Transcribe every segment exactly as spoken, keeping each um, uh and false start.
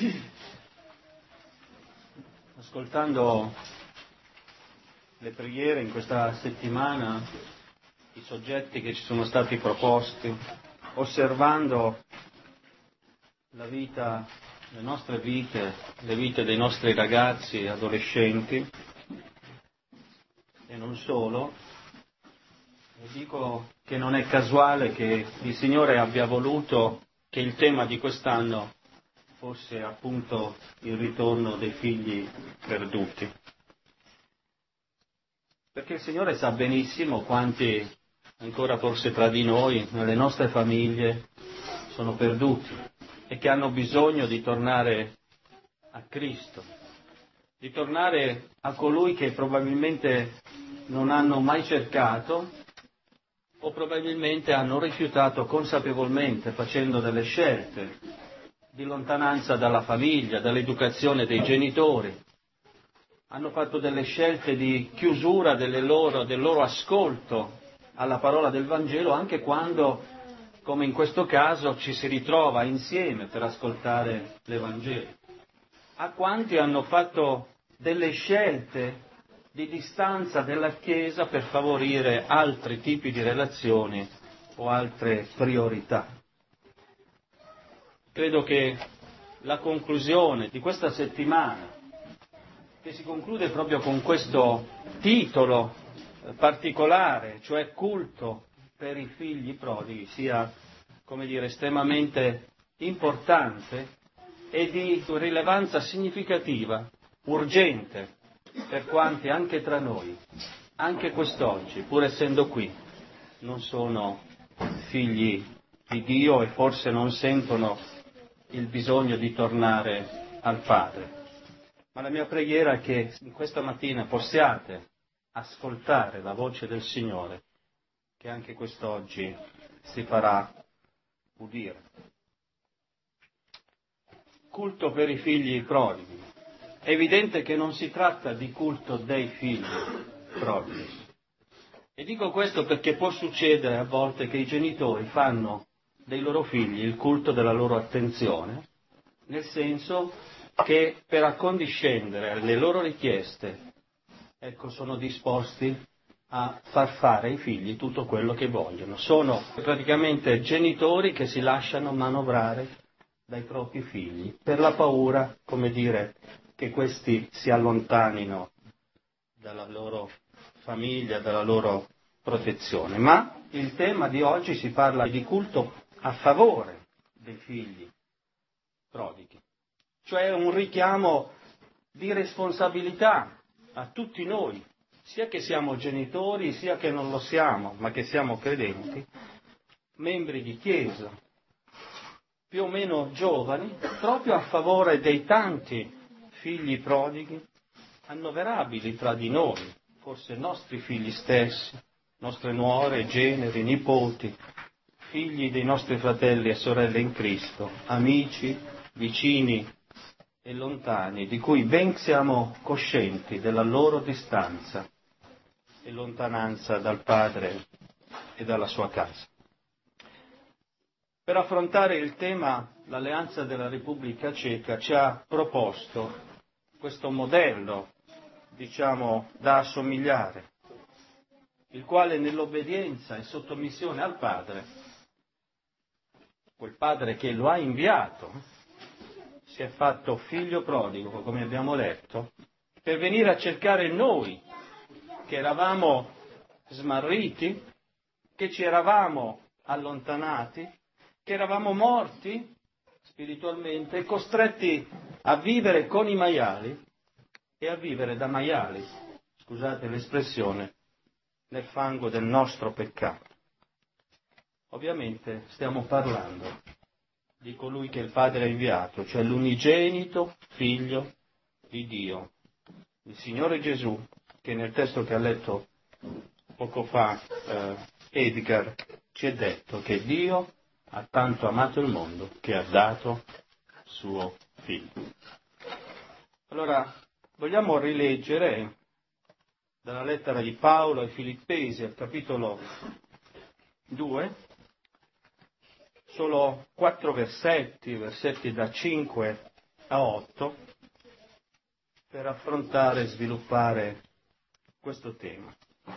Ascoltando le preghiere in questa settimana, i soggetti che ci sono stati proposti, osservando la vita, le nostre vite, le vite dei nostri ragazzi, adolescenti, e non solo, e dico che non è casuale che il Signore abbia voluto che il tema di quest'anno fosse appunto il ritorno dei figli perduti. Perché il Signore sa benissimo quanti ancora forse tra di noi, nelle nostre famiglie, sono perduti e che hanno bisogno di tornare a Cristo, di tornare a colui che probabilmente non hanno mai cercato o probabilmente hanno rifiutato consapevolmente, facendo delle scelte di lontananza dalla famiglia, dall'educazione dei genitori. Hanno fatto delle scelte di chiusura delle loro, del loro ascolto alla parola del Vangelo, anche quando, come in questo caso, ci si ritrova insieme per ascoltare l'Evangelo. A quanti hanno fatto delle scelte di distanza dalla Chiesa per favorire altri tipi di relazioni o altre priorità. Credo che la conclusione di questa settimana, che si conclude proprio con questo titolo particolare, cioè culto per i figli prodighi, sia, come dire, estremamente importante e di rilevanza significativa, urgente, per quanti anche tra noi, anche quest'oggi, pur essendo qui, non sono figli di Dio e forse non sentono il bisogno di tornare al Padre. Ma la mia preghiera è che in questa mattina possiate ascoltare la voce del Signore, che anche quest'oggi si farà udire. Culto per i figli prodighi. È evidente che non si tratta di culto dei figli prodighi. E dico questo perché può succedere a volte che i genitori fanno dei loro figli il culto della loro attenzione, nel senso che per accondiscendere alle loro richieste, ecco, sono disposti a far fare ai figli tutto quello che vogliono. Sono praticamente genitori che si lasciano manovrare dai propri figli per la paura, come dire, che questi si allontanino dalla loro famiglia, dalla loro protezione. Ma il tema di oggi si parla di culto a favore dei figli prodighi, cioè un richiamo di responsabilità a tutti noi, sia che siamo genitori, sia che non lo siamo, ma che siamo credenti, membri di Chiesa, più o meno giovani, proprio a favore dei tanti figli prodighi, annoverabili tra di noi, forse nostri figli stessi, nostre nuore, generi, nipoti, figli dei nostri fratelli e sorelle in Cristo, amici, vicini e lontani, di cui ben siamo coscienti della loro distanza e lontananza dal Padre e dalla sua casa. Per affrontare il tema, l'Alleanza della Repubblica Ceca ci ha proposto questo modello, diciamo, da assomigliare, il quale nell'obbedienza e sottomissione al Padre, quel Padre che lo ha inviato, si è fatto figlio prodigo, come abbiamo letto, per venire a cercare noi, che eravamo smarriti, che ci eravamo allontanati, che eravamo morti spiritualmente, costretti a vivere con i maiali e a vivere da maiali, scusate l'espressione, nel fango del nostro peccato. Ovviamente stiamo parlando di colui che il Padre ha inviato, cioè l'unigenito Figlio di Dio, il Signore Gesù, che nel testo che ha letto poco fa eh, Edgar ci è detto che Dio ha tanto amato il mondo che ha dato suo Figlio. Allora, vogliamo rileggere dalla lettera di Paolo ai Filippesi, al capitolo due, solo quattro versetti, versetti da cinque a otto per affrontare e sviluppare questo tema.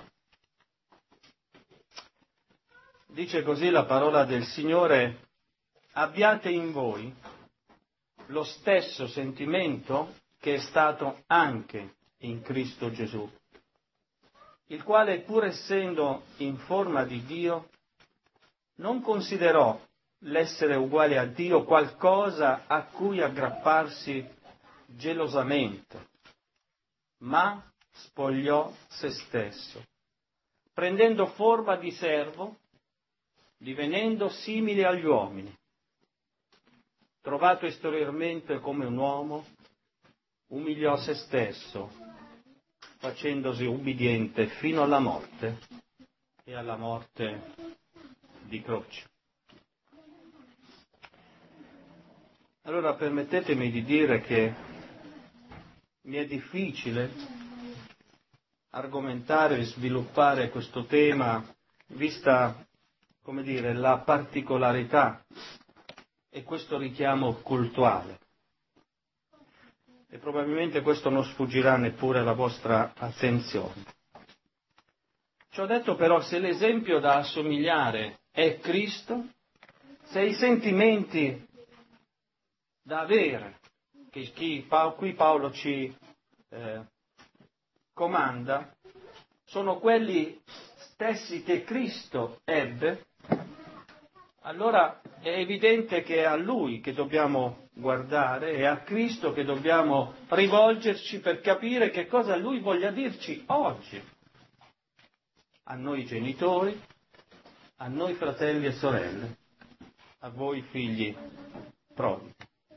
Dice così la parola del Signore: abbiate in voi lo stesso sentimento che è stato anche in Cristo Gesù, il quale, pur essendo in forma di Dio, non considerò l'essere uguale a Dio qualcosa a cui aggrapparsi gelosamente, ma spogliò se stesso, prendendo forma di servo, divenendo simile agli uomini. Trovato esteriormente come un uomo, umiliò se stesso, facendosi ubbidiente fino alla morte e alla morte di croce. Allora permettetemi di dire che mi è difficile argomentare e sviluppare questo tema, vista, come dire, la particolarità e questo richiamo cultuale. E probabilmente questo non sfuggirà neppure alla vostra attenzione. Ciò detto però, se l'esempio da assomigliare è Cristo, se i sentimenti da avere, che chi, qui Paolo ci eh, comanda, sono quelli stessi che Cristo ebbe, allora è evidente che è a Lui che dobbiamo guardare, è a Cristo che dobbiamo rivolgerci per capire che cosa Lui voglia dirci oggi, a noi genitori, a noi fratelli e sorelle, a voi figli prodighi.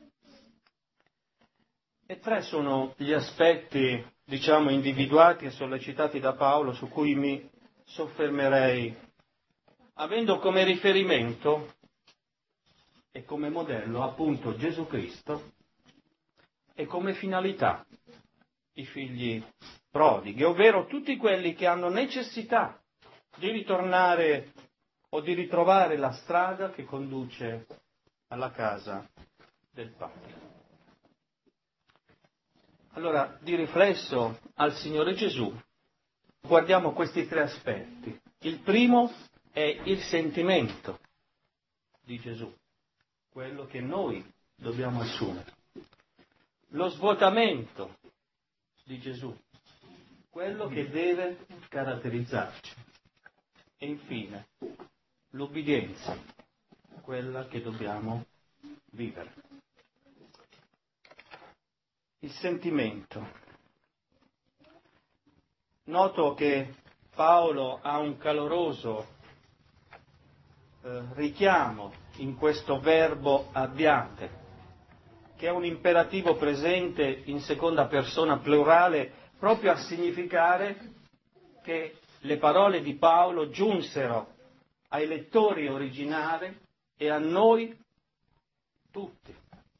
E tre sono gli aspetti, diciamo, individuati e sollecitati da Paolo su cui mi soffermerei, avendo come riferimento e come modello appunto Gesù Cristo e come finalità i figli prodighi, ovvero tutti quelli che hanno necessità di ritornare o di ritrovare la strada che conduce alla casa del Padre. Allora, di riflesso al Signore Gesù, guardiamo questi tre aspetti. Il primo è il sentimento di Gesù, quello che noi dobbiamo assumere. Lo svuotamento di Gesù, quello che deve caratterizzarci. E infine, l'ubbidienza, quella che dobbiamo vivere. Il sentimento. Noto che Paolo ha un caloroso eh, richiamo in questo verbo abbiate, che è un imperativo presente in seconda persona plurale, proprio a significare che le parole di Paolo giunsero ai lettori originari e a noi tutti.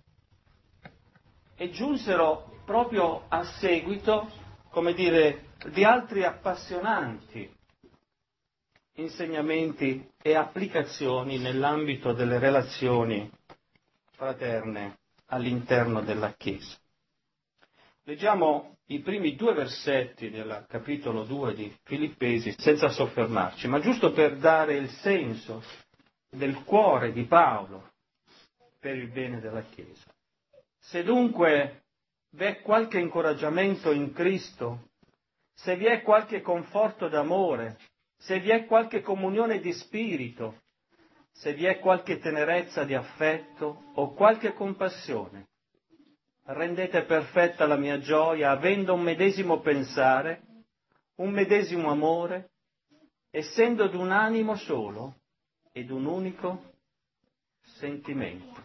E giunsero proprio a seguito, come dire, di altri appassionanti insegnamenti e applicazioni nell'ambito delle relazioni fraterne all'interno della Chiesa. Leggiamo i primi due versetti del capitolo due di Filippesi senza soffermarci, ma giusto per dare il senso del cuore di Paolo per il bene della Chiesa. Se dunque vi è qualche incoraggiamento in Cristo, se vi è qualche conforto d'amore, se vi è qualche comunione di spirito, se vi è qualche tenerezza di affetto o qualche compassione, rendete perfetta la mia gioia avendo un medesimo pensare, un medesimo amore, essendo d'un animo solo ed un unico sentimento.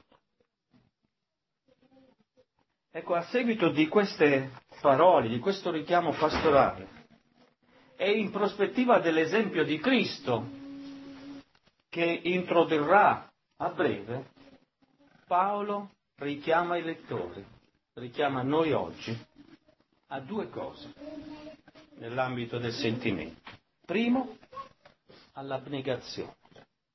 Ecco, a seguito di queste parole, di questo richiamo pastorale, e in prospettiva dell'esempio di Cristo che introdurrà a breve, Paolo richiama i lettori, richiama noi oggi a due cose nell'ambito del sentimento. Primo, all'abnegazione.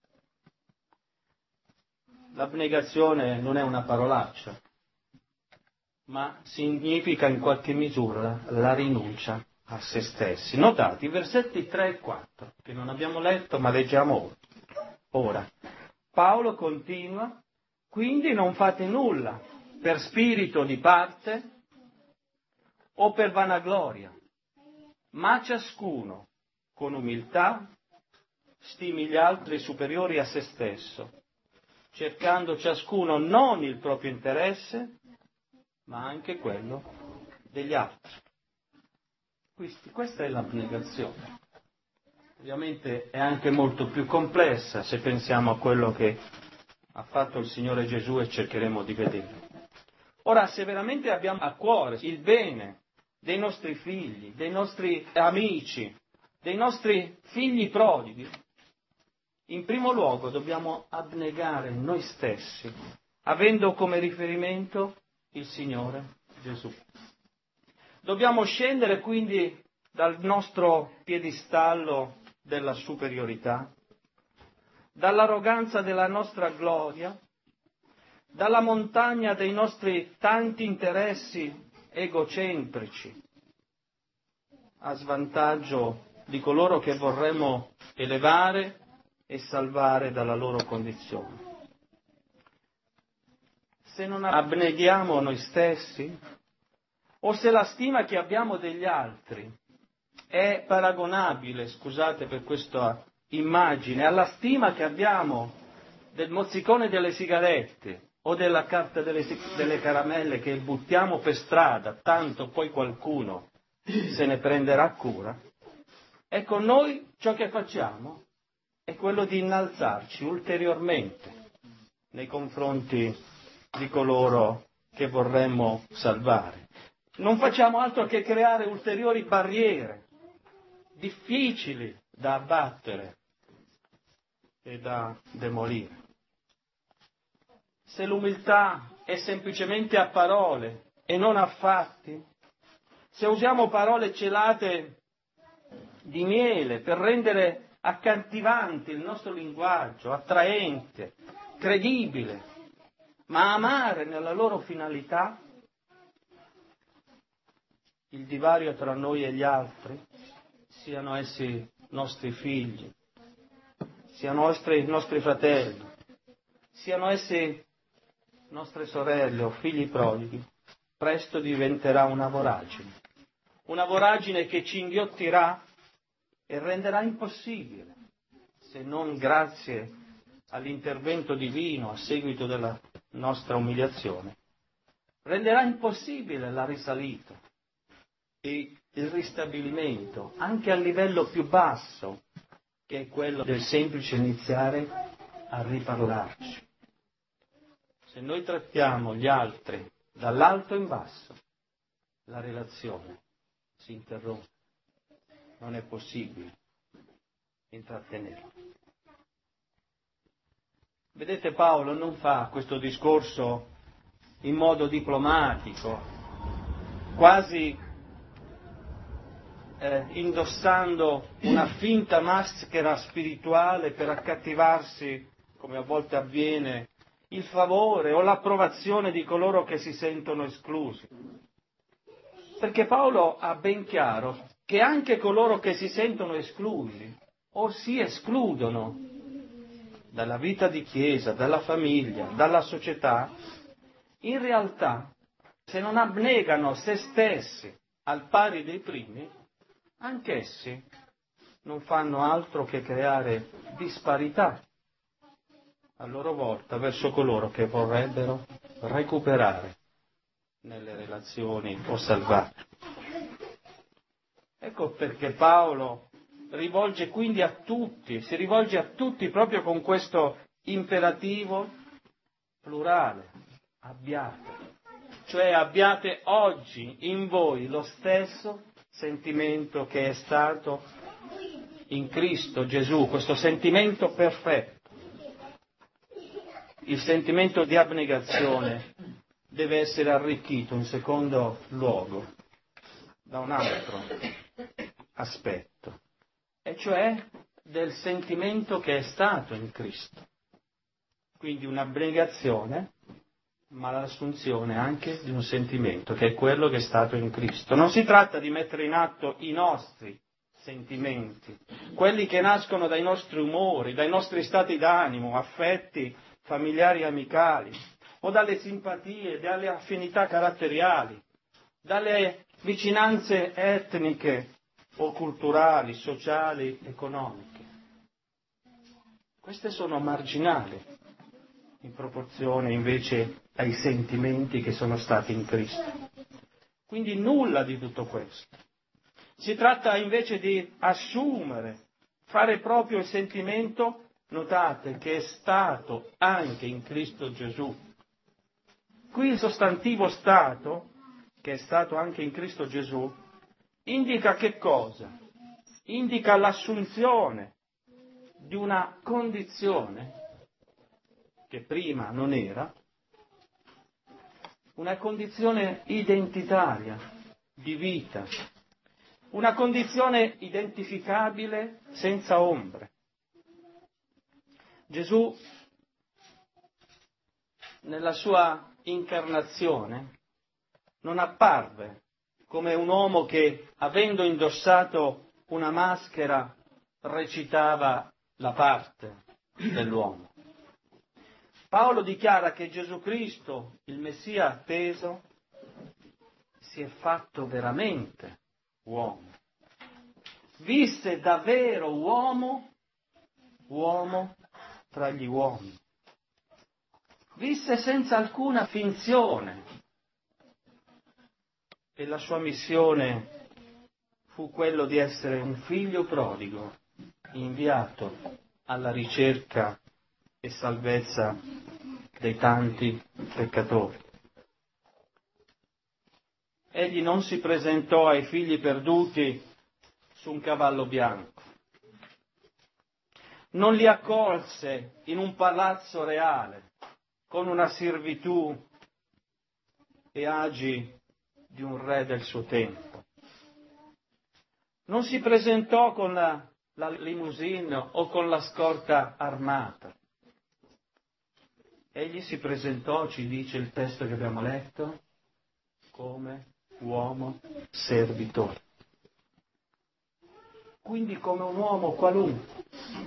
L'abnegazione non è una parolaccia, ma significa in qualche misura la rinuncia a se stessi. Notate i versetti tre e quattro, che non abbiamo letto, ma leggiamo ora. Ora, Paolo continua: quindi non fate nulla per spirito di parte o per vanagloria, ma ciascuno con umiltà stimi gli altri superiori a se stesso, cercando ciascuno non il proprio interesse, ma anche quello degli altri. Questa è l'abnegazione. Ovviamente è anche molto più complessa se pensiamo a quello che ha fatto il Signore Gesù e cercheremo di vedere. Ora, se veramente abbiamo a cuore il bene dei nostri figli, dei nostri amici, dei nostri figli prodighi, in primo luogo dobbiamo abnegare noi stessi, avendo come riferimento il Signore Gesù. Dobbiamo scendere quindi dal nostro piedistallo della superiorità, dall'arroganza della nostra gloria, dalla montagna dei nostri tanti interessi egocentrici, a svantaggio di coloro che vorremmo elevare e salvare dalla loro condizione. Se non abneghiamo noi stessi, o se la stima che abbiamo degli altri è paragonabile, scusate per questa immagine, alla stima che abbiamo del mozzicone delle sigarette o della carta delle, delle caramelle che buttiamo per strada, tanto poi qualcuno se ne prenderà cura, ecco, noi ciò che facciamo è quello di innalzarci ulteriormente nei confronti di coloro che vorremmo salvare. Non facciamo altro che creare ulteriori barriere difficili da abbattere e da demolire. Se l'umiltà è semplicemente a parole e non a fatti, se usiamo parole celate di miele per rendere accattivante il nostro linguaggio, attraente, credibile, ma amare nella loro finalità, il divario tra noi e gli altri, siano essi nostri figli, siano nostri, nostri fratelli, siano essi nostre sorelle o figli prodighi, presto diventerà una voragine. Una voragine che ci inghiottirà e renderà impossibile, se non grazie all'intervento divino a seguito della nostra umiliazione, renderà impossibile la risalita e il ristabilimento anche al livello più basso, che è quello del semplice iniziare a riparlarci. Se noi trattiamo gli altri dall'alto in basso, la relazione si interrompe, non è possibile intrattenerla. Vedete, Paolo non fa questo discorso in modo diplomatico, quasi eh, indossando una finta maschera spirituale per accattivarsi, come a volte avviene, il favore o l'approvazione di coloro che si sentono esclusi. Perché Paolo ha ben chiaro che anche coloro che si sentono esclusi o si escludono dalla vita di chiesa, dalla famiglia, dalla società, in realtà, se non abnegano se stessi al pari dei primi, anch'essi non fanno altro che creare disparità a loro volta verso coloro che vorrebbero recuperare nelle relazioni o salvare. Ecco perché Paolo rivolge quindi a tutti, si rivolge a tutti proprio con questo imperativo plurale: abbiate, cioè abbiate oggi in voi lo stesso sentimento che è stato in Cristo Gesù, questo sentimento perfetto. Il sentimento di abnegazione deve essere arricchito in secondo luogo da un altro aspetto, e cioè del sentimento che è stato in Cristo. Quindi un'abnegazione ma l'assunzione anche di un sentimento, che è quello che è stato in Cristo. Non si tratta di mettere in atto i nostri sentimenti, quelli che nascono dai nostri umori, dai nostri stati d'animo, affetti familiari e amicali, o dalle simpatie, dalle affinità caratteriali, dalle vicinanze etniche o culturali, sociali, economiche. Queste sono marginali in proporzione invece ai sentimenti che sono stati in Cristo. Quindi nulla di tutto questo. Si tratta invece di assumere, fare proprio il sentimento, notate, che è stato anche in Cristo Gesù. Qui il sostantivo stato, che è stato anche in Cristo Gesù, indica che cosa? Indica l'assunzione di una condizione che prima non era, una condizione identitaria, di vita, una condizione identificabile senza ombre. Gesù, nella sua incarnazione, non apparve come un uomo che, avendo indossato una maschera, recitava la parte dell'uomo. Paolo dichiara che Gesù Cristo, il Messia atteso, si è fatto veramente uomo. Visse davvero uomo, uomo tra gli uomini. Visse senza alcuna finzione. E la sua missione fu quello di essere un figlio prodigo, inviato alla ricerca e salvezza dei tanti peccatori. Egli non si presentò ai figli perduti su un cavallo bianco, non li accolse in un palazzo reale con una servitù e agi di un re del suo tempo. Non si presentò con la, la limousine o con la scorta armata. Egli si presentò, ci dice il testo che abbiamo letto, come uomo servitore. Quindi come un uomo qualunque.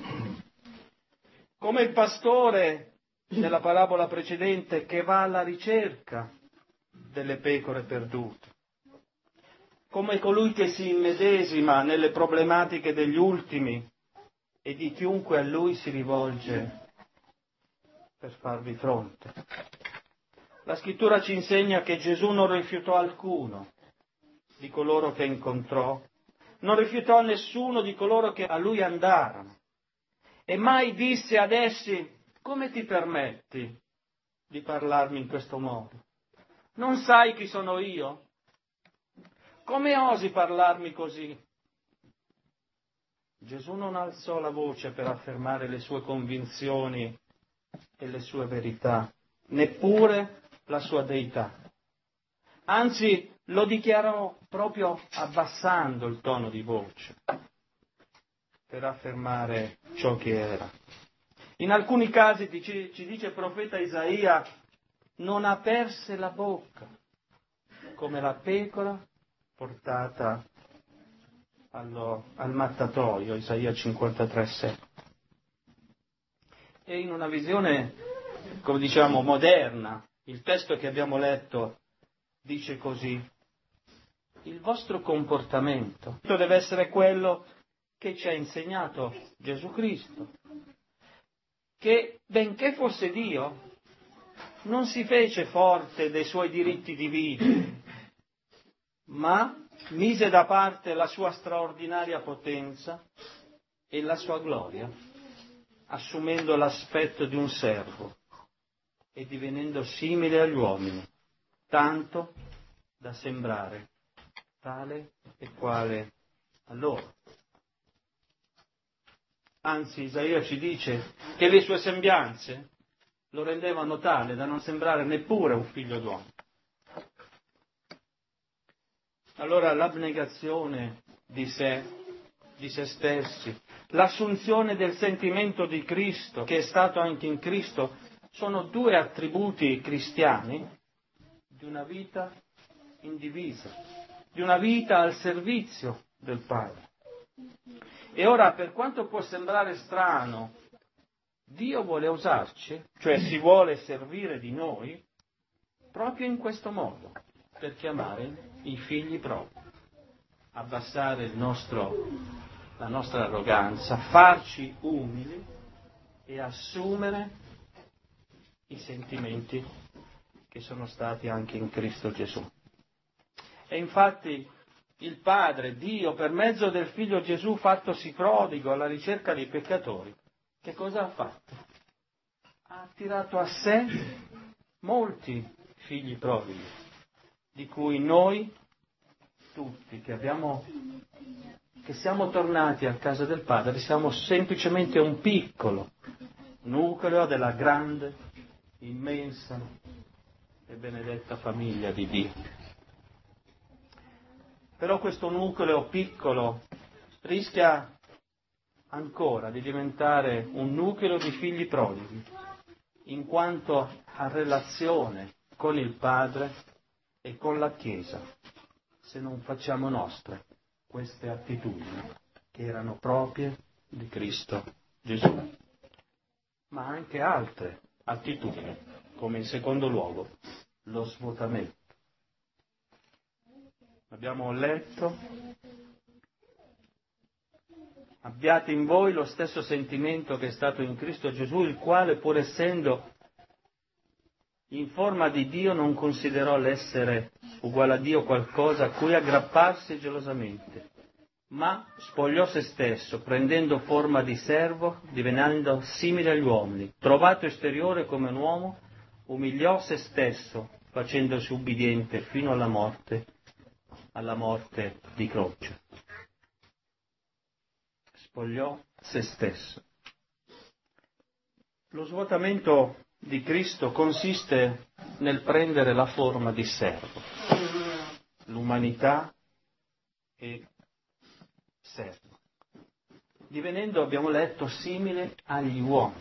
Come il pastore nella parabola precedente che va alla ricerca delle pecore perdute. Come colui che si immedesima nelle problematiche degli ultimi e di chiunque a lui si rivolge per farvi fronte. La scrittura ci insegna che Gesù non rifiutò alcuno di coloro che incontrò, non rifiutò nessuno di coloro che a lui andarono e mai disse ad essi: come ti permetti di parlarmi in questo modo? Non sai chi sono io? Come osi parlarmi così? Gesù non alzò la voce per affermare le sue convinzioni e le sue verità, neppure la sua deità. Anzi, lo dichiarò proprio abbassando il tono di voce per affermare ciò che era. In alcuni casi, ci dice il profeta Isaia, non aperse la bocca, come la pecora portata allo, al mattatoio, Isaia cinquantatré sette. E in una visione, come diciamo, moderna, il testo che abbiamo letto dice così: il vostro comportamento deve essere quello che ci ha insegnato Gesù Cristo, che benché fosse Dio, non si fece forte dei suoi diritti divini, ma mise da parte la sua straordinaria potenza e la sua gloria, assumendo l'aspetto di un servo e divenendo simile agli uomini, tanto da sembrare tale e quale a loro. Anzi, Isaia ci dice che le sue sembianze lo rendevano tale da non sembrare neppure un figlio d'uomo. Allora l'abnegazione di sé, di se stessi, l'assunzione del sentimento di Cristo, che è stato anche in Cristo, sono due attributi cristiani di una vita indivisa, di una vita al servizio del Padre. E ora, per quanto può sembrare strano, Dio vuole usarci, cioè si vuole servire di noi, proprio in questo modo, per chiamare i figli propri, abbassare il nostro, la nostra arroganza, farci umili e assumere i sentimenti che sono stati anche in Cristo Gesù. E infatti il Padre, Dio, per mezzo del Figlio Gesù fattosi prodigo alla ricerca dei peccatori, che cosa ha fatto? Ha attirato a sé molti figli prodighi, di cui noi tutti che abbiamo, che siamo tornati a casa del Padre, siamo semplicemente un piccolo nucleo della grande, immensa e benedetta famiglia di Dio. Però questo nucleo piccolo rischia ancora di diventare un nucleo di figli prodighi, in quanto a relazione con il Padre e con la Chiesa, se non facciamo nostre queste attitudini che erano proprie di Cristo Gesù, ma anche altre attitudini, come in secondo luogo lo svuotamento. Abbiamo letto: abbiate in voi lo stesso sentimento che è stato in Cristo Gesù, il quale, pur essendo in forma di Dio, non considerò l'essere uguale a Dio qualcosa a cui aggrapparsi gelosamente, ma spogliò se stesso, prendendo forma di servo, divenendo simile agli uomini. Trovato esteriore come un uomo, umiliò se stesso, facendosi ubbidiente fino alla morte, alla morte di croce. Spogliò se stesso. Lo svuotamento di Cristo consiste nel prendere la forma di servo, l'umanità e servo, divenendo, abbiamo letto, simile agli uomini.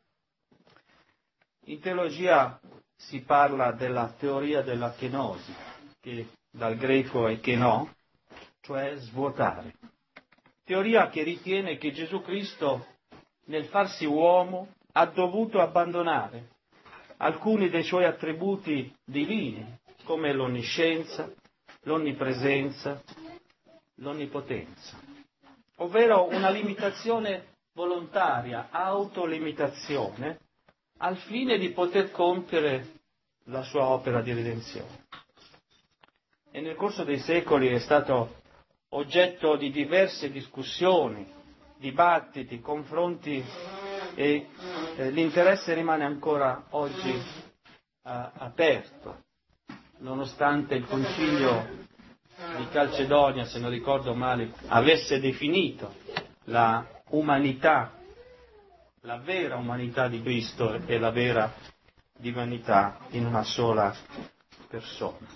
In teologia si parla della teoria della kenosi, che dal greco è keno, cioè svuotare. Teoria che ritiene che Gesù Cristo, nel farsi uomo, ha dovuto abbandonare alcuni dei suoi attributi divini, come l'onniscienza, l'onnipresenza, l'onnipotenza, ovvero una limitazione volontaria, autolimitazione, al fine di poter compiere la sua opera di redenzione. E nel corso dei secoli è stato oggetto di diverse discussioni, dibattiti, confronti, e eh, l'interesse rimane ancora oggi eh, aperto, nonostante il Concilio di Calcedonia, se non ricordo male, avesse definito la umanità, la vera umanità di Cristo e la vera divinità in una sola persona.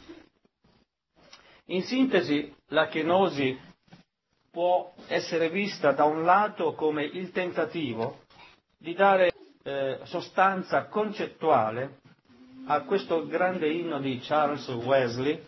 In sintesi, la kenosi può essere vista da un lato come il tentativo di dare eh, sostanza concettuale a questo grande inno di Charles Wesley,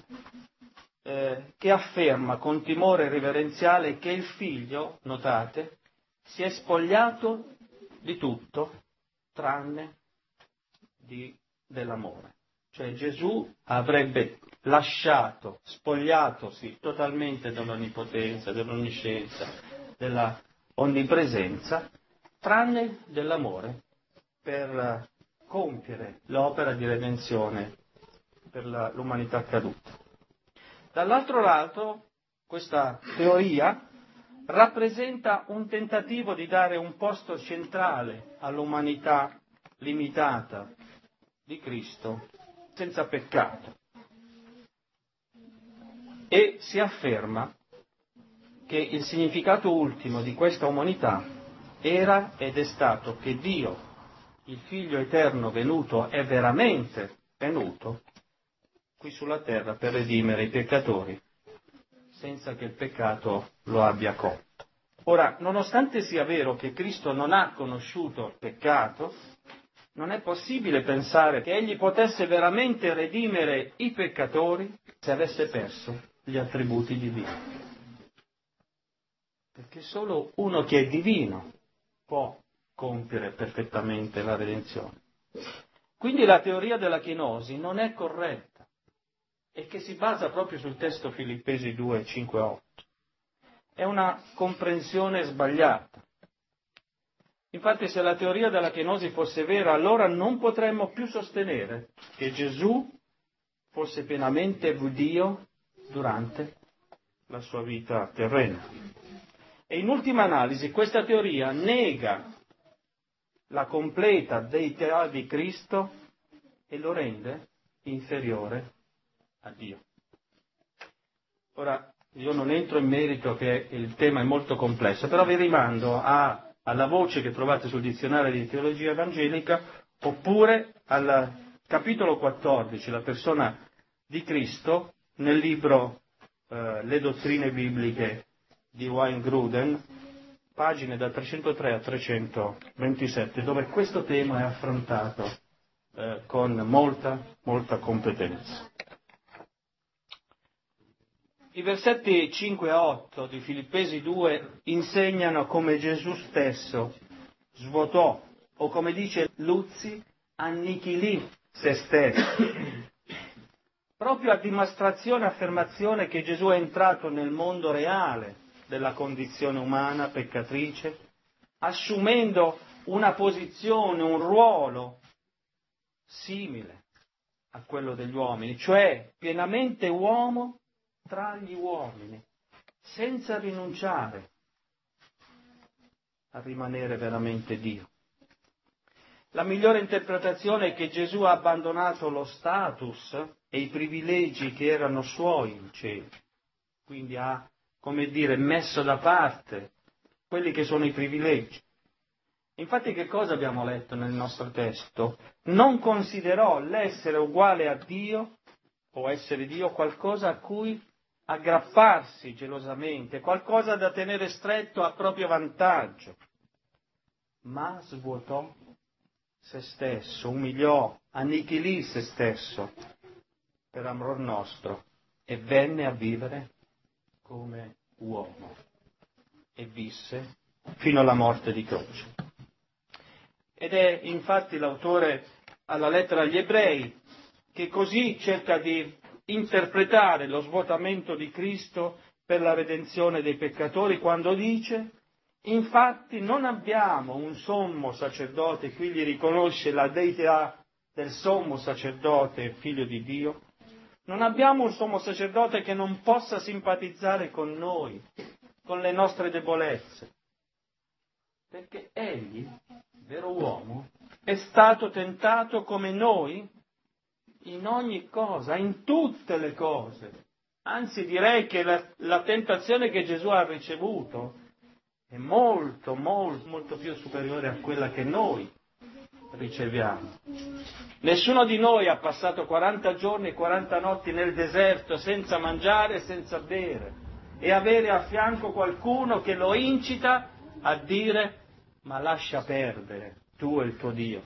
eh, che afferma con timore reverenziale che il figlio, notate, si è spogliato di tutto tranne di, dell'amore. Cioè Gesù avrebbe lasciato, spogliatosi totalmente dell'onnipotenza, dell'onniscienza, della onnipresenza, tranne dell'amore, per compiere l'opera di redenzione per la, l'umanità caduta. Dall'altro lato, questa teoria rappresenta un tentativo di dare un posto centrale all'umanità limitata di Cristo, senza peccato, e si afferma che il significato ultimo di questa umanità era ed è stato che Dio, il Figlio eterno venuto, è veramente venuto qui sulla terra per redimere i peccatori, senza che il peccato lo abbia colto. Ora, nonostante sia vero che Cristo non ha conosciuto il peccato, Non è possibile pensare che egli potesse veramente redimere i peccatori se avesse perso gli attributi divini. Perché solo uno che è divino può compiere perfettamente la redenzione. Quindi la teoria della chenosi non è corretta e che si basa proprio sul testo Filippesi due, cinque, otto. È una comprensione sbagliata. Infatti, se la teoria della chenosi fosse vera, allora non potremmo più sostenere che Gesù fosse pienamente Dio durante la sua vita terrena. E in ultima analisi, questa teoria nega la completa deità di Cristo e lo rende inferiore a Dio. Ora, io non entro in merito che il tema è molto complesso, però vi rimando a alla voce che trovate sul dizionario di teologia evangelica, oppure al capitolo quattordici, la persona di Cristo, nel libro eh, Le dottrine bibliche di Wayne Grudem, pagine da trecentotré a trecentoventisette, dove questo tema è affrontato eh, con molta, molta competenza. I versetti cinque a otto di Filippesi due insegnano come Gesù stesso svuotò, o come dice Luzzi, annichilì se stesso, proprio a dimostrazione e affermazione che Gesù è entrato nel mondo reale della condizione umana peccatrice, assumendo una posizione, un ruolo simile a quello degli uomini, cioè pienamente uomo tra gli uomini, senza rinunciare a rimanere veramente Dio. La migliore interpretazione è che Gesù ha abbandonato lo status e i privilegi che erano suoi in cielo, quindi ha, come dire, messo da parte quelli che sono i privilegi. Infatti che cosa abbiamo letto nel nostro testo? Non considerò l'essere uguale a Dio o essere Dio qualcosa a cui aggrapparsi gelosamente, qualcosa da tenere stretto a proprio vantaggio, ma svuotò se stesso, umiliò, annichilì se stesso per amor nostro e venne a vivere come uomo e visse fino alla morte di croce. Ed è infatti l'autore alla lettera agli Ebrei che così cerca di interpretare lo svuotamento di Cristo per la redenzione dei peccatori quando dice: infatti non abbiamo un sommo sacerdote, qui gli riconosce la deità del sommo sacerdote, figlio di Dio, non abbiamo un sommo sacerdote che non possa simpatizzare con noi, con le nostre debolezze, perché egli, vero uomo, è stato tentato come noi in ogni cosa, in tutte le cose. Anzi, direi che la, la tentazione che Gesù ha ricevuto è molto, molto, molto più superiore a quella che noi riceviamo. Nessuno di noi ha passato quaranta giorni e quaranta notti nel deserto senza mangiare e senza bere e avere a fianco qualcuno che lo incita a dire: ma lascia perdere, tu e il tuo Dio.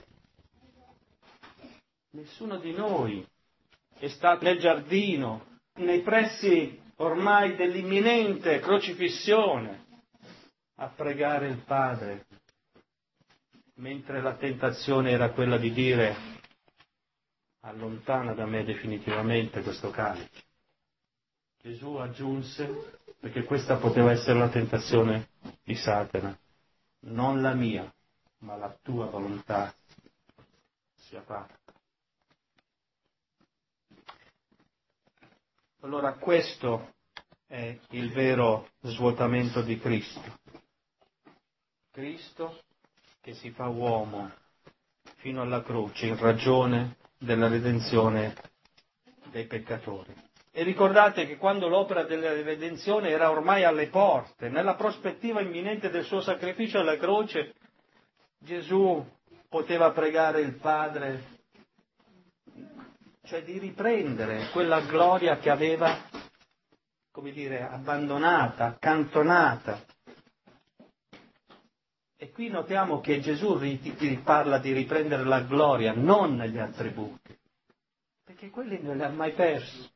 Nessuno di noi è stato nel giardino, nei pressi ormai dell'imminente crocifissione, a pregare il Padre, mentre la tentazione era quella di dire: allontana da me definitivamente questo calice. Gesù aggiunse, perché questa poteva essere la tentazione di Satana: non la mia, ma la tua volontà sia fatta. Allora questo è il vero svuotamento di Cristo. Cristo che si fa uomo fino alla croce in ragione della redenzione dei peccatori. E ricordate che quando l'opera della redenzione era ormai alle porte, nella prospettiva imminente del suo sacrificio alla croce, Gesù poteva pregare il Padre, cioè di riprendere quella gloria che aveva, come dire, abbandonata, accantonata. E qui notiamo che Gesù parla di riprendere la gloria, non gli attributi, perché quelli non li ha mai persi.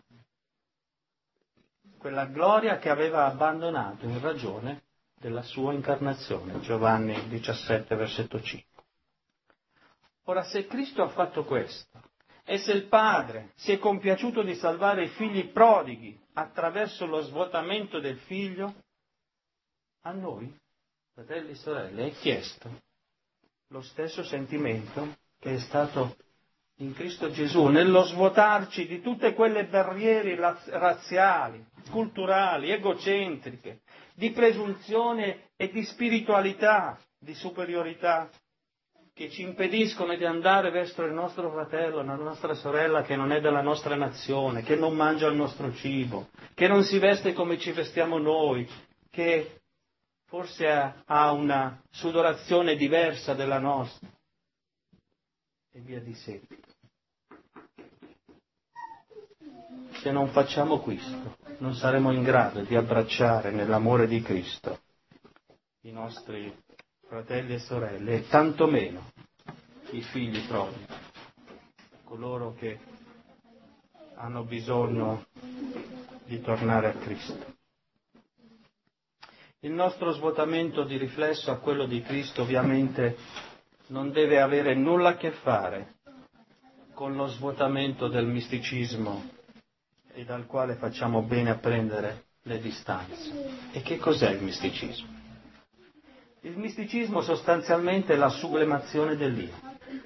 Quella gloria che aveva abbandonato in ragione della sua incarnazione, Giovanni diciassette, versetto cinque. Ora, se Cristo ha fatto questo, e se il Padre si è compiaciuto di salvare i figli prodighi attraverso lo svuotamento del Figlio, a noi, fratelli e sorelle, è chiesto lo stesso sentimento che è stato in Cristo Gesù, nello svuotarci di tutte quelle barriere razziali, culturali, egocentriche, di presunzione e di spiritualità, di superiorità, che ci impediscono di andare verso il nostro fratello, la nostra sorella che non è della nostra nazione, che non mangia il nostro cibo, che non si veste come ci vestiamo noi, che forse ha una sudorazione diversa della nostra, e via di seguito. Se non facciamo questo, non saremo in grado di abbracciare nell'amore di Cristo i nostri fratelli e sorelle, e tantomeno i figli prodighi, coloro che hanno bisogno di tornare a Cristo. Il nostro svuotamento di riflesso a quello di Cristo ovviamente non deve avere nulla a che fare con lo svuotamento del misticismo e dal quale facciamo bene a prendere le distanze. E che cos'è il misticismo? Il misticismo sostanzialmente è la sublimazione dell'io,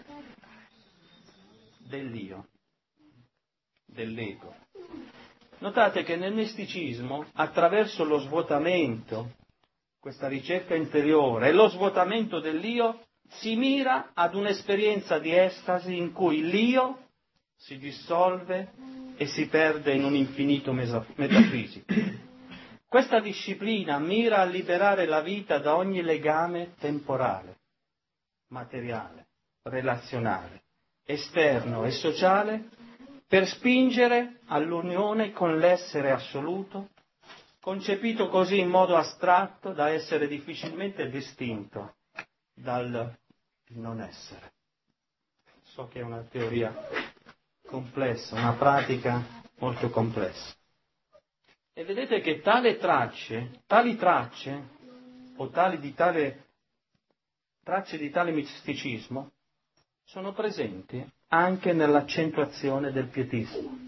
dell'io, dell'ego. Notate che nel misticismo, attraverso lo svuotamento, questa ricerca interiore e lo svuotamento dell'io, si mira ad un'esperienza di estasi in cui l'io si dissolve e si perde in un infinito metafisico. Questa disciplina mira a liberare la vita da ogni legame temporale, materiale, relazionale, esterno e sociale, per spingere all'unione con l'essere assoluto, concepito così in modo astratto da essere difficilmente distinto dal non essere. So che è una teoria complessa, una pratica molto complessa. E vedete che tale tracce, tali tracce, o tali di tale, tracce di tale misticismo, sono presenti anche nell'accentuazione del pietismo.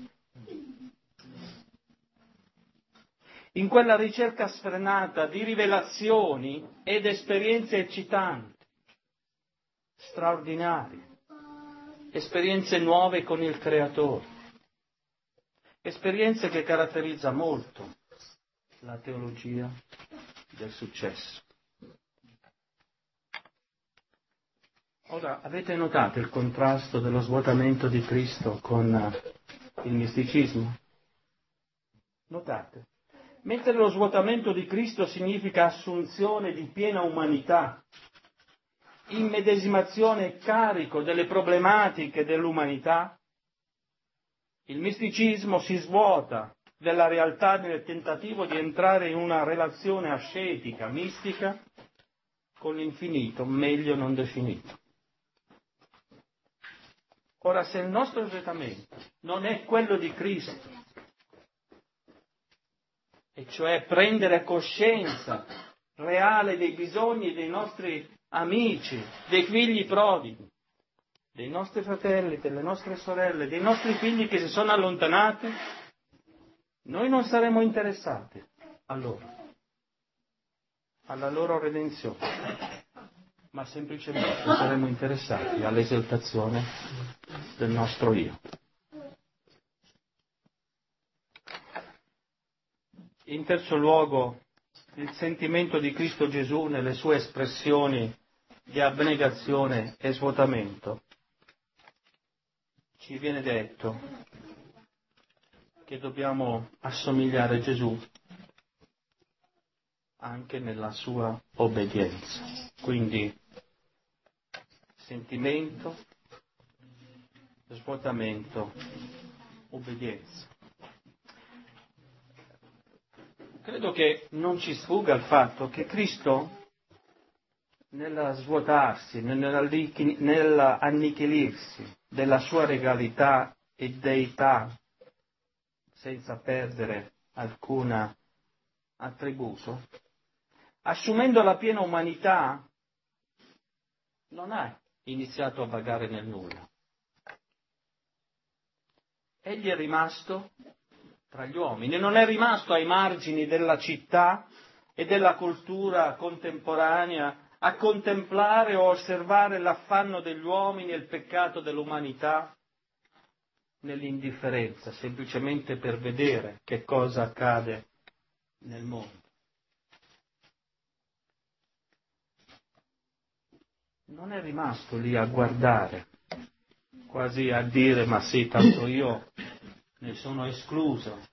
In quella ricerca sfrenata di rivelazioni ed esperienze eccitanti, straordinarie, esperienze nuove con il Creatore, esperienze che caratterizza molto la teologia del successo. Ora, avete notato il contrasto dello svuotamento di Cristo con il misticismo? Notate? Mentre lo svuotamento di Cristo significa assunzione di piena umanità, immedesimazione e carico delle problematiche dell'umanità, il misticismo si svuota della realtà nel tentativo di entrare in una relazione ascetica, mistica, con l'infinito, meglio non definito. Ora, se il nostro svuotamento non è quello di Cristo, e cioè prendere coscienza reale dei bisogni dei nostri amici, dei figli prodighi, dei nostri fratelli, delle nostre sorelle, dei nostri figli che si sono allontanati, noi non saremo interessati a loro, alla loro redenzione, ma semplicemente saremo interessati all'esaltazione del nostro io. In terzo luogo, il sentimento di Cristo Gesù nelle sue espressioni di abnegazione e svuotamento. Ci viene detto che dobbiamo assomigliare a Gesù anche nella sua obbedienza. Quindi sentimento, svuotamento, obbedienza. Credo che non ci sfugga il fatto che Cristo nel svuotarsi, nell'annichilirsi della sua regalità e deità, senza perdere alcun attributo, assumendo la piena umanità, non ha iniziato a vagare nel nulla. Egli è rimasto tra gli uomini, non è rimasto ai margini della città e della cultura contemporanea a contemplare o osservare l'affanno degli uomini e il peccato dell'umanità nell'indifferenza, semplicemente per vedere che cosa accade nel mondo. Non è rimasto lì a guardare, quasi a dire ma sì, tanto io ne sono escluso.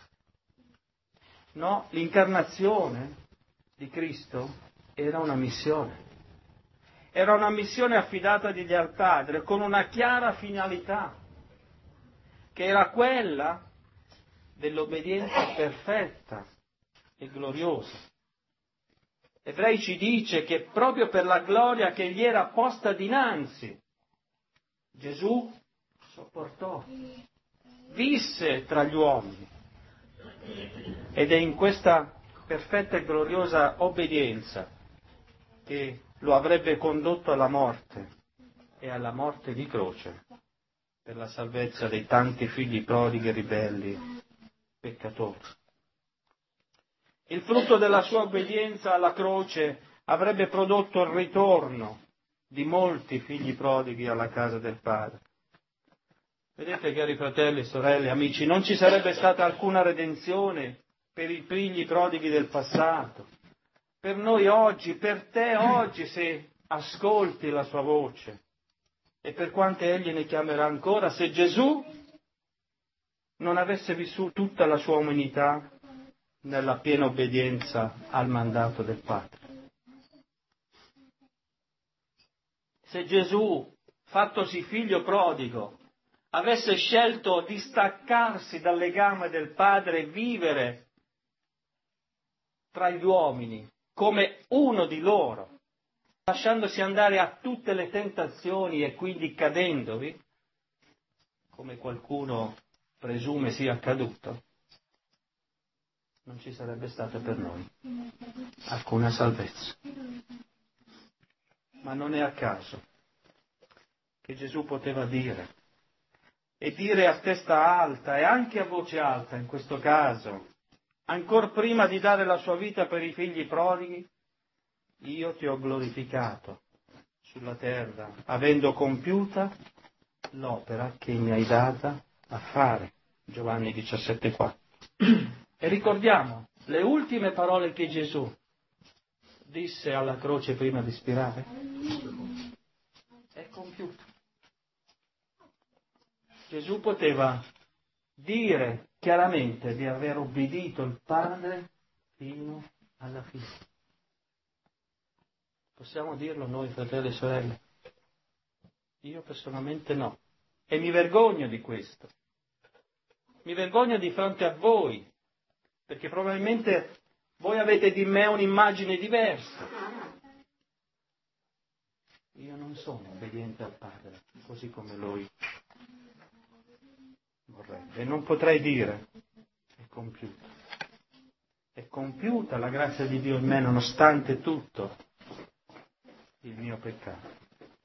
No, l'incarnazione di Cristo era una missione. Era una missione affidatagli al Padre con una chiara finalità, che era quella dell'obbedienza perfetta e gloriosa. Ebrei ci dice che proprio per la gloria che gli era posta dinanzi, Gesù sopportò, visse tra gli uomini. Ed è in questa perfetta e gloriosa obbedienza che lo avrebbe condotto alla morte e alla morte di croce per la salvezza dei tanti figli prodighi e ribelli peccatori. Il frutto della sua obbedienza alla croce avrebbe prodotto il ritorno di molti figli prodighi alla casa del Padre. Vedete, cari fratelli, sorelle, amici, non ci sarebbe stata alcuna redenzione per i figli prodighi del passato, per noi oggi, per te oggi, se ascolti la sua voce, e per quante egli ne chiamerà ancora, se Gesù non avesse vissuto tutta la sua umanità nella piena obbedienza al mandato del Padre. Se Gesù, fattosi figlio prodigo, avesse scelto di staccarsi dal legame del Padre e vivere tra gli uomini come uno di loro, lasciandosi andare a tutte le tentazioni e quindi cadendovi, come qualcuno presume sia accaduto, non ci sarebbe stata per noi alcuna salvezza. Ma non è a caso che Gesù poteva dire, e dire a testa alta e anche a voce alta in questo caso, ancor prima di dare la sua vita per i figli prodighi, io ti ho glorificato sulla terra, avendo compiuta l'opera che mi hai data a fare. Giovanni diciassette quattro. E ricordiamo le ultime parole che Gesù disse alla croce prima di spirare. È compiuto. Gesù poteva dire chiaramente di aver obbedito il Padre fino alla fine. Possiamo dirlo noi, fratelli e sorelle? Io personalmente no. E mi vergogno di questo. Mi vergogno di fronte a voi, perché probabilmente voi avete di me un'immagine diversa. Io non sono obbediente al Padre, così come Lui vorrebbe. E non potrei dire, è compiuto. È compiuta la grazia di Dio in me, nonostante tutto il mio peccato.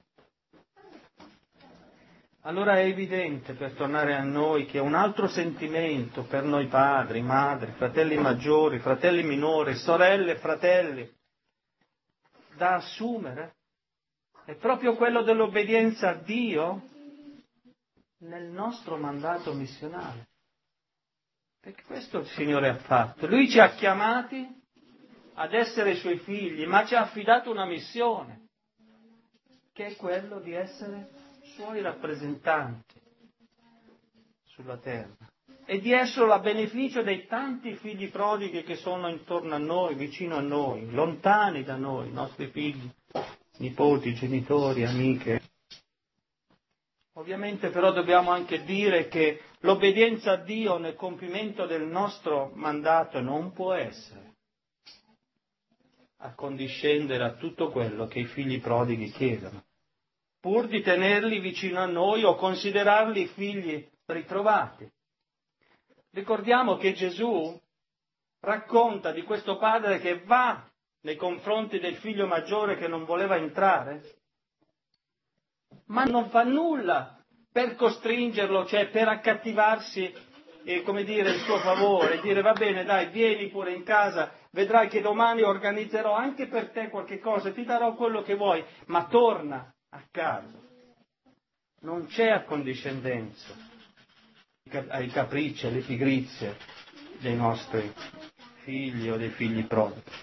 Allora è evidente, per tornare a noi, che un altro sentimento per noi padri, madri, fratelli maggiori, fratelli minori, sorelle e fratelli, da assumere, è proprio quello dell'obbedienza a Dio nel nostro mandato missionale. Perché questo il Signore ha fatto. Lui ci ha chiamati ad essere i Suoi figli, ma ci ha affidato una missione, che è quello di essere Suoi rappresentanti sulla terra e di esserlo a beneficio dei tanti figli prodighi che sono intorno a noi, vicino a noi, lontani da noi, nostri figli, nipoti, genitori, amiche. Ovviamente però dobbiamo anche dire che l'obbedienza a Dio nel compimento del nostro mandato non può essere accondiscendere a tutto quello che i figli prodighi chiedono, pur di tenerli vicino a noi o considerarli figli ritrovati. Ricordiamo che Gesù racconta di questo padre che va nei confronti del figlio maggiore che non voleva entrare, ma non fa nulla per costringerlo, cioè per accattivarsi, eh, come dire, il suo favore, dire va bene dai, vieni pure in casa, vedrai che domani organizzerò anche per te qualche cosa, ti darò quello che vuoi, ma torna a casa. Non c'è accondiscendenza ai capricci, alle pigrizie dei nostri figli o dei figli prodighi.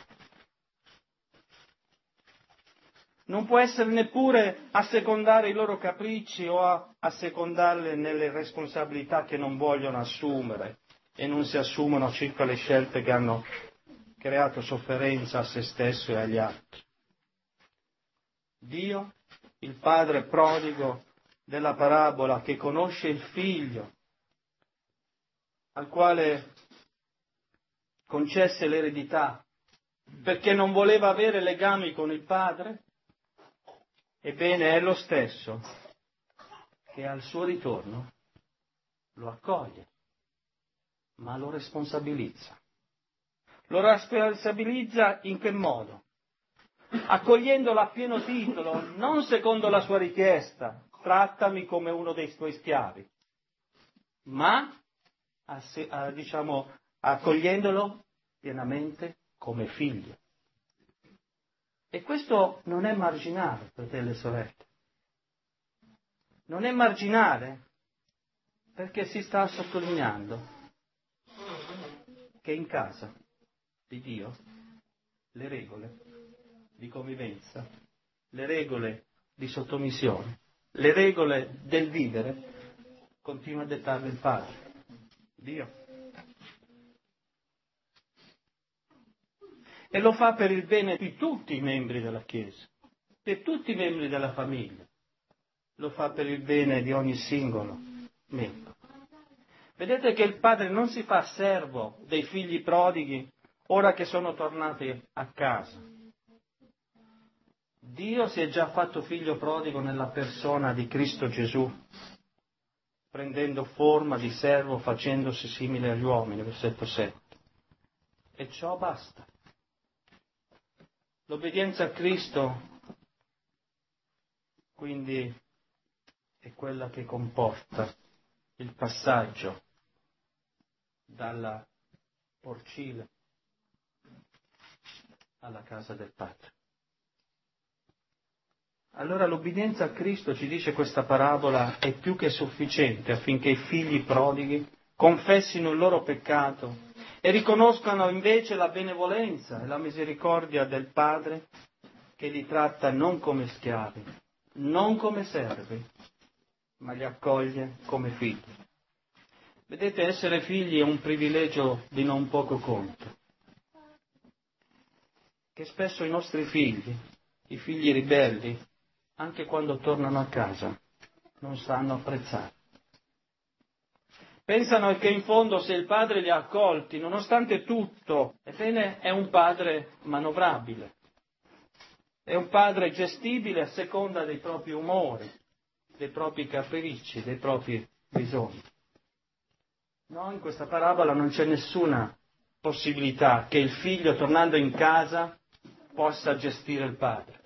Non può essere neppure assecondare i loro capricci o a assecondarle nelle responsabilità che non vogliono assumere e non si assumono circa le scelte che hanno creato sofferenza a se stesso e agli altri. Dio, il padre prodigo della parabola, che conosce il figlio, al quale concesse l'eredità perché non voleva avere legami con il padre, ebbene è lo stesso che al suo ritorno lo accoglie, ma lo responsabilizza. Lo responsabilizza in che modo? Accogliendolo a pieno titolo, non secondo la sua richiesta, trattami come uno dei tuoi schiavi, ma a se, a, diciamo, accogliendolo pienamente come figlio. E questo non è marginale, fratelli e sorelle. Non è marginale perché si sta sottolineando che in casa di Dio le regole di convivenza, le regole di sottomissione, le regole del vivere continua a dettarle il Padre, Dio. E lo fa per il bene di tutti i membri della Chiesa, per tutti i membri della famiglia. Lo fa per il bene di ogni singolo membro. Vedete che il padre non si fa servo dei figli prodighi ora che sono tornati a casa. Dio si è già fatto figlio prodigo nella persona di Cristo Gesù, prendendo forma di servo, facendosi simile agli uomini, versetto sette. E ciò basta. L'obbedienza a Cristo, quindi, è quella che comporta il passaggio dalla porcile alla casa del Padre. Allora l'obbedienza a Cristo, ci dice questa parabola, è più che sufficiente affinché i figli prodighi confessino il loro peccato e riconoscano invece la benevolenza e la misericordia del Padre che li tratta non come schiavi, non come servi, ma li accoglie come figli. Vedete, essere figli è un privilegio di non poco conto, che spesso i nostri figli, i figli ribelli, anche quando tornano a casa, non sanno apprezzare. Pensano che in fondo se il padre li ha accolti, nonostante tutto, ebbene è un padre manovrabile, è un padre gestibile a seconda dei propri umori, dei propri capricci, dei propri bisogni. No, in questa parabola non c'è nessuna possibilità che il figlio, tornando in casa, possa gestire il padre.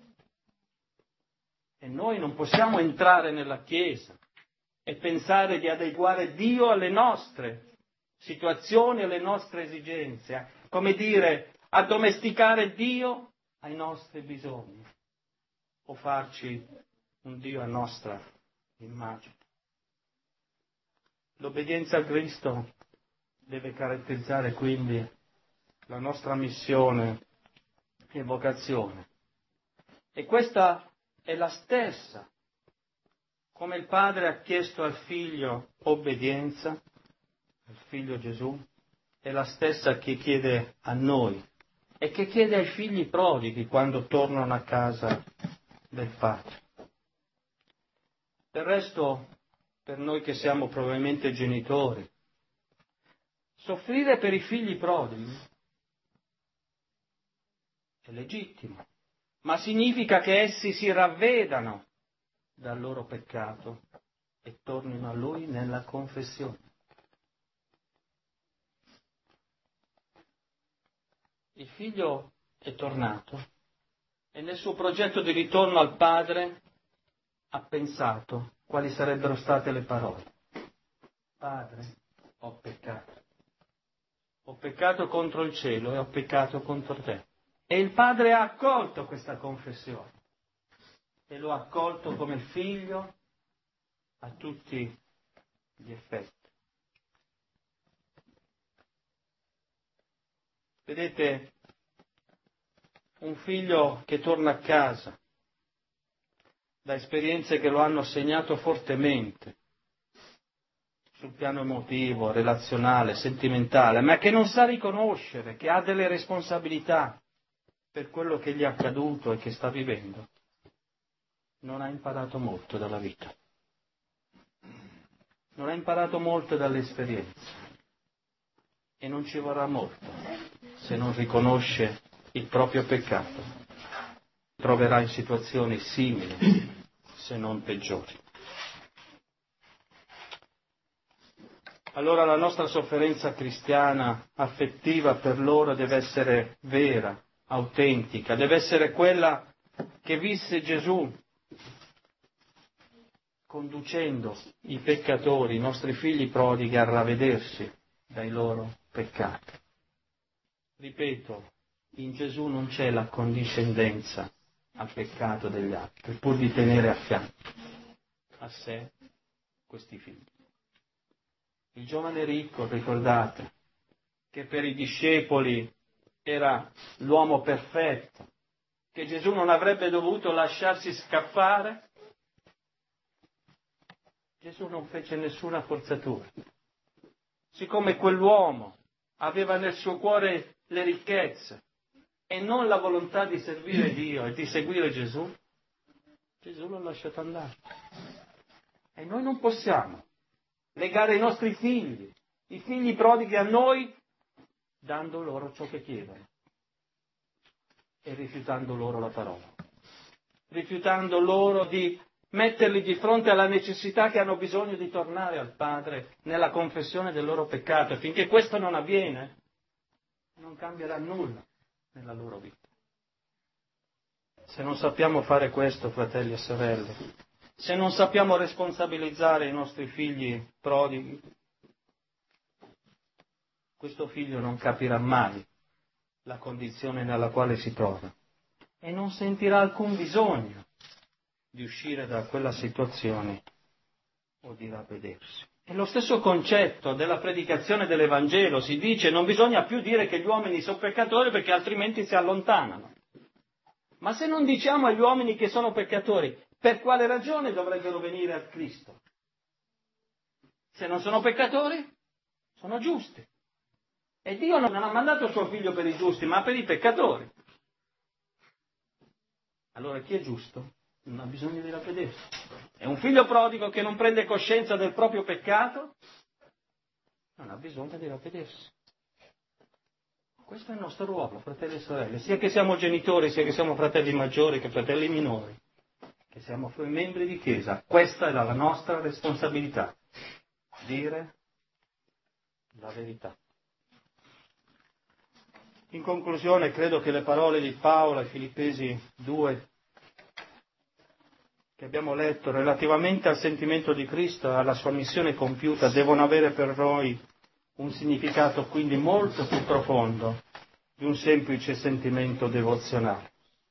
E noi non possiamo entrare nella Chiesa e pensare di adeguare Dio alle nostre situazioni, alle nostre esigenze, come dire, addomesticare Dio ai nostri bisogni o farci un Dio a nostra immagine. L'obbedienza a Cristo deve caratterizzare quindi la nostra missione e vocazione. E questa è la stessa, come il Padre ha chiesto al Figlio obbedienza, al Figlio Gesù, è la stessa che chiede a noi e che chiede ai figli prodighi quando tornano a casa del Padre. Del resto, per noi che siamo probabilmente genitori, soffrire per i figli prodighi È legittimo, ma significa che essi si ravvedano dal loro peccato e tornino a Lui nella confessione. Il figlio è tornato e nel suo progetto di ritorno al padre ha pensato quali sarebbero state le parole. Padre, ho peccato. Ho peccato contro il cielo e ho peccato contro te. E il padre ha accolto questa confessione e lo ha accolto come figlio a tutti gli effetti. Vedete, un figlio che torna a casa da esperienze che lo hanno segnato fortemente sul piano emotivo, relazionale, sentimentale, ma che non sa riconoscere, che ha delle responsabilità per quello che gli è accaduto e che sta vivendo, non ha imparato molto dalla vita, non ha imparato molto dalle esperienze e non ci vorrà molto se non riconosce il proprio peccato. Troverà in situazioni simili, se non peggiori. Allora la nostra sofferenza cristiana, affettiva per loro, deve essere vera, autentica, deve essere quella che visse Gesù conducendo i peccatori, i nostri figli prodighi, a ravvedersi dai loro peccati. Ripeto, in Gesù non c'è la condiscendenza al peccato degli altri, pur di tenere a fianco a sé questi figli. Il giovane ricco, ricordate, che per i discepoli era l'uomo perfetto, che Gesù non avrebbe dovuto lasciarsi scappare, Gesù non fece nessuna forzatura. Siccome quell'uomo aveva nel suo cuore le ricchezze e non la volontà di servire Dio e di seguire Gesù, Gesù l'ha lasciato andare. E noi non possiamo legare i nostri figli, i figli prodighi a noi, dando loro ciò che chiedono e rifiutando loro la parola, rifiutando loro di metterli di fronte alla necessità che hanno bisogno di tornare al Padre nella confessione del loro peccato. E finché questo non avviene, non cambierà nulla nella loro vita. Se non sappiamo fare questo, fratelli e sorelle, se non sappiamo responsabilizzare i nostri figli prodighi, questo figlio non capirà mai la condizione nella quale si trova e non sentirà alcun bisogno di uscire da quella situazione o di ravvedersi. È lo stesso concetto della predicazione dell'Evangelo. Si dice non bisogna più dire che gli uomini sono peccatori perché altrimenti si allontanano. Ma se non diciamo agli uomini che sono peccatori, per quale ragione dovrebbero venire a Cristo? Se non sono peccatori, sono giusti. E Dio non ha mandato suo figlio per i giusti, ma per i peccatori. Allora chi è giusto non ha bisogno di ravvedersi. È un figlio prodigo che non prende coscienza del proprio peccato, non ha bisogno di ravvedersi. Questo è il nostro ruolo, fratelli e sorelle, sia che siamo genitori, sia che siamo fratelli maggiori che fratelli minori, che siamo membri di chiesa. Questa è la nostra responsabilità, dire la verità. In conclusione, credo che le parole di Paolo ai Filippesi due, che abbiamo letto, relativamente al sentimento di Cristo e alla sua missione compiuta, devono avere per noi un significato quindi molto più profondo di un semplice sentimento devozionale.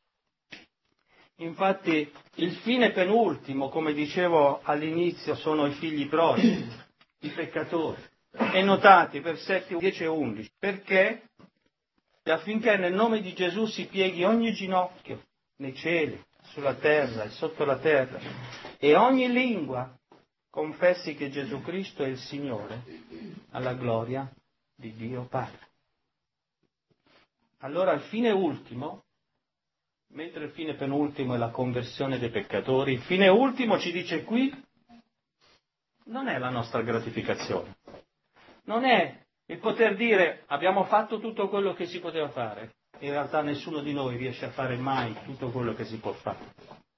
Infatti, il fine penultimo, come dicevo all'inizio, sono i figli prodighi, i peccatori. E notate, versetti dieci e undici, perché affinché nel nome di Gesù si pieghi ogni ginocchio nei cieli, sulla terra e sotto la terra, e ogni lingua confessi che Gesù Cristo è il Signore, alla gloria di Dio Padre. Allora il fine ultimo, mentre il fine penultimo è la conversione dei peccatori, il fine ultimo ci dice qui, non è la nostra gratificazione, non è il poter dire abbiamo fatto tutto quello che si poteva fare, in realtà nessuno di noi riesce a fare mai tutto quello che si può fare.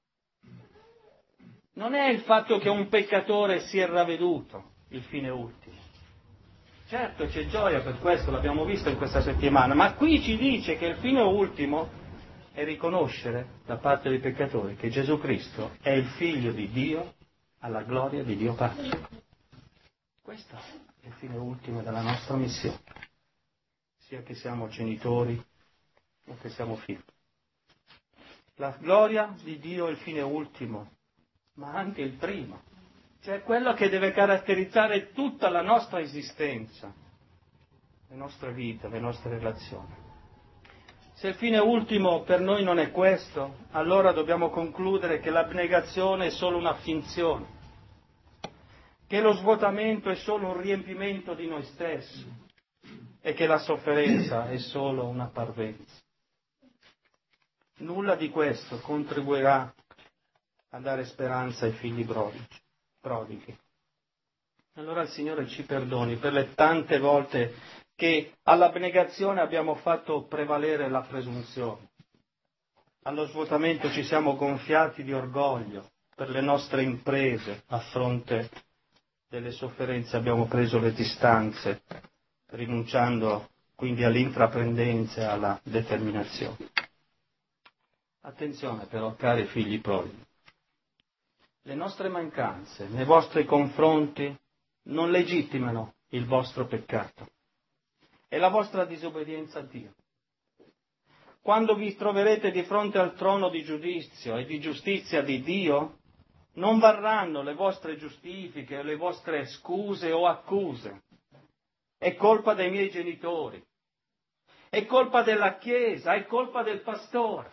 Non è il fatto che un peccatore sia ravveduto il fine ultimo. Certo c'è gioia per questo, l'abbiamo visto in questa settimana, ma qui ci dice che il fine ultimo è riconoscere da parte dei peccatori che Gesù Cristo è il Figlio di Dio alla gloria di Dio Padre. Questo è il fine ultimo della nostra missione, sia che siamo genitori o che siamo figli. La gloria di Dio è il fine ultimo, ma anche il primo, cioè quello che deve caratterizzare tutta la nostra esistenza, le nostre vite, le nostre relazioni. Se il fine ultimo per noi non è questo, allora dobbiamo concludere che l'abnegazione è solo una finzione, che lo svuotamento è solo un riempimento di noi stessi e che la sofferenza è solo una parvenza. Nulla di questo contribuirà a dare speranza ai figli prodighi. Allora il Signore ci perdoni per le tante volte che all'abnegazione abbiamo fatto prevalere la presunzione. Allo svuotamento ci siamo gonfiati di orgoglio per le nostre imprese, a fronte delle sofferenze abbiamo preso le distanze, rinunciando quindi all'intraprendenza e alla determinazione. Attenzione però, cari figli prodighi, le nostre mancanze nei vostri confronti non legittimano il vostro peccato e la vostra disobbedienza a Dio. Quando vi troverete di fronte al trono di giudizio e di giustizia di Dio, non varranno le vostre giustifiche, le vostre scuse o accuse. È colpa dei miei genitori, è colpa della Chiesa, è colpa del pastore.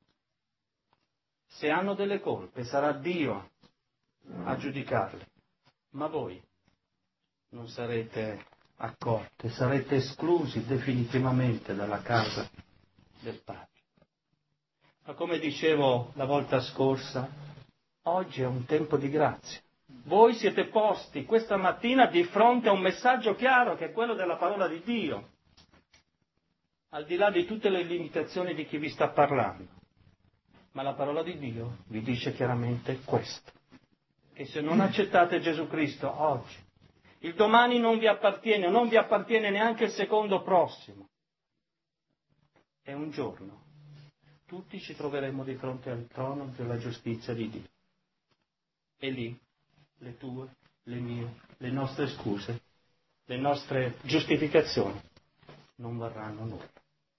Se hanno delle colpe, sarà Dio a giudicarle, ma voi non sarete accorti, sarete esclusi definitivamente dalla casa del Padre. Ma come dicevo la volta scorsa, oggi è un tempo di grazia. Voi siete posti questa mattina di fronte a un messaggio chiaro che è quello della parola di Dio, al di là di tutte le limitazioni di chi vi sta parlando. Ma la parola di Dio vi dice chiaramente questo, che se non accettate Gesù Cristo oggi, il domani non vi appartiene, non vi appartiene neanche il secondo prossimo. E un giorno tutti ci troveremo di fronte al trono della giustizia di Dio. E lì le tue, le mie, le nostre scuse, le nostre giustificazioni non varranno nulla.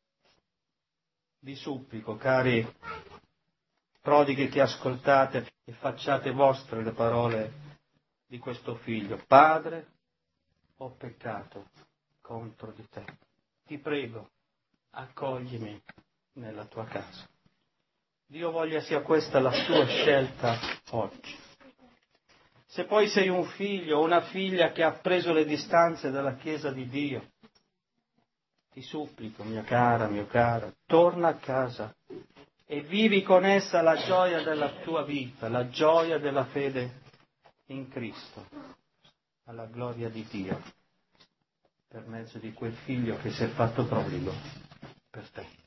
Vi supplico, cari prodighi che ascoltate e facciate vostre le parole di questo figlio. Padre, ho peccato contro di te. Ti prego, accoglimi nella tua casa. Dio voglia sia questa la tua scelta oggi. Se poi sei un figlio o una figlia che ha preso le distanze dalla Chiesa di Dio, ti supplico, mia cara, mio caro, torna a casa e vivi con essa la gioia della tua vita, la gioia della fede in Cristo, alla gloria di Dio, per mezzo di quel figlio che si è fatto prodigo per te.